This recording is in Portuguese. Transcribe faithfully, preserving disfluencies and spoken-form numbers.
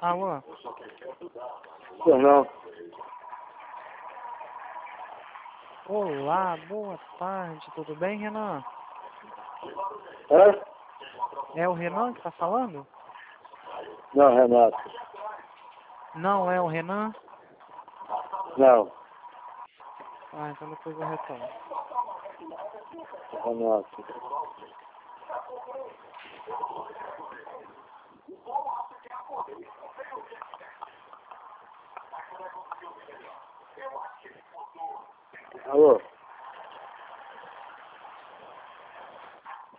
Alô? Pois não. Olá, boa tarde, tudo bem, Renan? É? É o Renan que tá falando? Não, Renato. Não é o Renan? Não, Ah, então depois eu retorno. Renato. Alô?